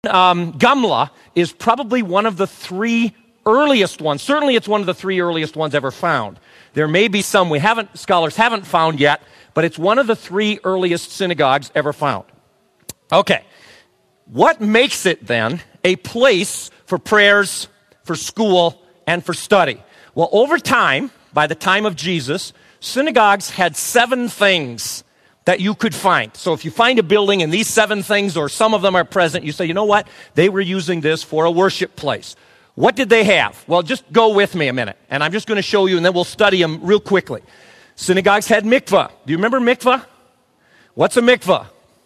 Gamla is probably one of the three earliest ones. Certainly it's one of the three earliest ones ever found. There may be some scholars haven't found yet, but it's one of the three earliest synagogues ever found. Okay, what makes it then a place for prayers, for school, and for study? Well, over time, by the time of Jesus, synagogues had 7 things that you could find. So if you find a building and these 7 things or some of them are present, you say, you know what? They were using this for a worship place. What did they have? Well, just go with me a minute, and I'm just going to show you, and then we'll study them real quickly. Synagogues had mikvah. Do you remember mikvah? What's a mikvah?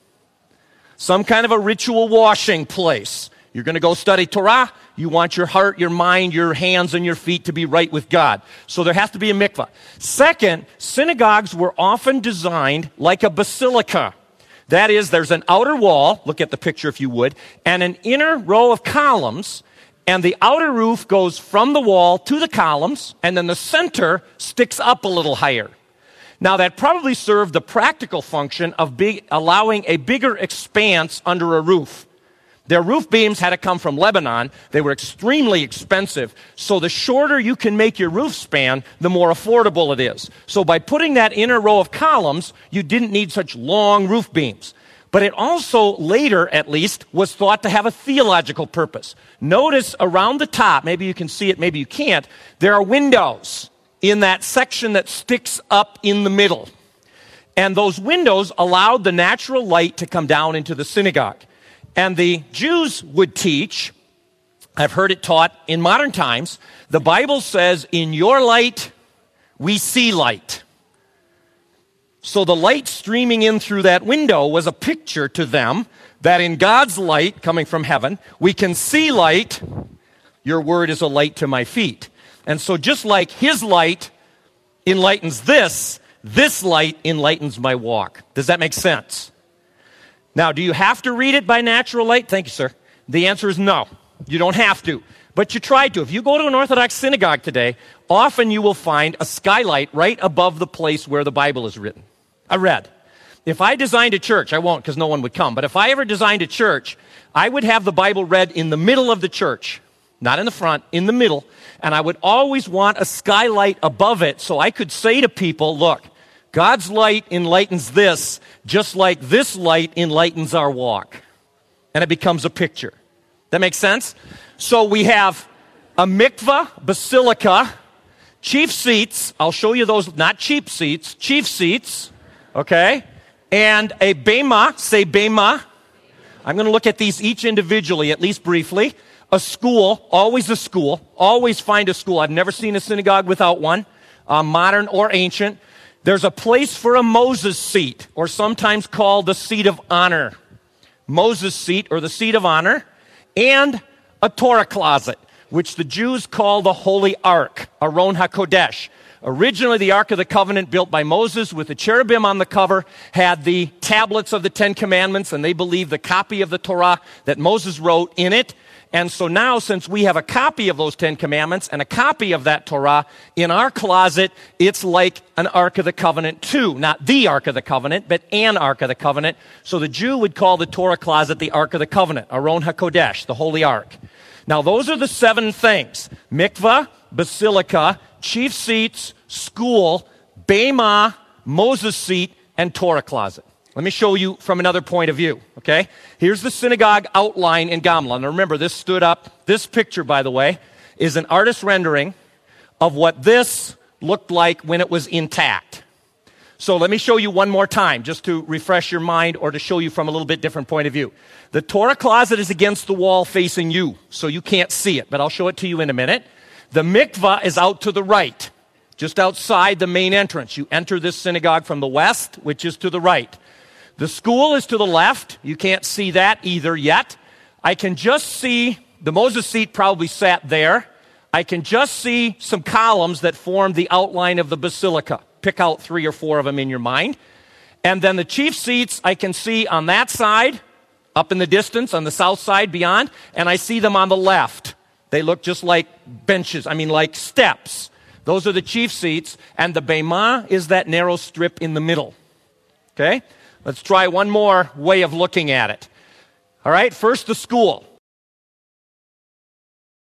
Some kind of a ritual washing place. You're going to go study Torah. You want your heart, your mind, your hands, and your feet to be right with God. So there has to be a mikvah. Second, synagogues were often designed like a basilica. That is, there's an outer wall, look at the picture if you would, and an inner row of columns, and the outer roof goes from the wall to the columns, and then the center sticks up a little higher. Now, that probably served the practical function of allowing a bigger expanse under a roof. Their roof beams had to come from Lebanon. They were extremely expensive. So the shorter you can make your roof span, the more affordable it is. So by putting that inner row of columns, you didn't need such long roof beams. But it also, later at least, was thought to have a theological purpose. Notice around the top, maybe you can see it, maybe you can't, there are windows in that section that sticks up in the middle. And those windows allowed the natural light to come down into the synagogue. And the Jews would teach, I've heard it taught in modern times, the Bible says, in your light, we see light. So the light streaming in through that window was a picture to them that in God's light coming from heaven, we can see light. Your word is a light to my feet. And so just like his light enlightens this light enlightens my walk. Does that make sense? Now, do you have to read it by natural light? Thank you, sir. The answer is no. You don't have to. But you try to. If you go to an Orthodox synagogue today, often you will find a skylight right above the place where the Bible is written. Read. If I designed a church, I won't because no one would come, but if I ever designed a church, I would have the Bible read in the middle of the church. Not in the front, in the middle. And I would always want a skylight above it so I could say to people, look, God's light enlightens this, just like this light enlightens our walk. And it becomes a picture. That makes sense? So we have a mikvah, basilica, chief seats. I'll show you those, not cheap seats, chief seats, okay? And a bema, say bema. I'm going to look at these each individually, at least briefly. A school, always find a school. I've never seen a synagogue without one, modern or ancient. There's a place for a Moses seat, or sometimes called the seat of honor. Moses seat, or the seat of honor, and a Torah closet, which the Jews call the Holy Ark, Aron HaKodesh. Originally, the Ark of the Covenant, built by Moses with the cherubim on the cover, had the tablets of the 10 Commandments, and they believe the copy of the Torah that Moses wrote in it. And so now, since we have a copy of those 10 Commandments and a copy of that Torah in our closet, it's like an Ark of the Covenant too. Not the Ark of the Covenant, but an Ark of the Covenant. So the Jew would call the Torah closet the Ark of the Covenant, Aron HaKodesh, the Holy Ark. Now, those are the 7 things. Mikvah, basilica, chief seats, school, bema, Moses seat, and Torah closet. Let me show you from another point of view, okay? Here's the synagogue outline in Gamla. Now remember, this stood up. This picture, by the way, is an artist's rendering of what this looked like when it was intact. So let me show you one more time, just to refresh your mind or to show you from a little bit different point of view. The Torah closet is against the wall facing you, so you can't see it, but I'll show it to you in a minute. The mikvah is out to the right, just outside the main entrance. You enter this synagogue from the west, which is to the right. The school is to the left. You can't see that either yet. I can just see, the Moses seat probably sat there. I can just see some columns that form the outline of the basilica. Pick out 3 or 4 of them in your mind. And then the chief seats I can see on that side, up in the distance, on the south side beyond, and I see them on the left. They look just like benches, like steps. Those are the chief seats, and the bema is that narrow strip in the middle. Okay? Let's try one more way of looking at it. All right, first the school.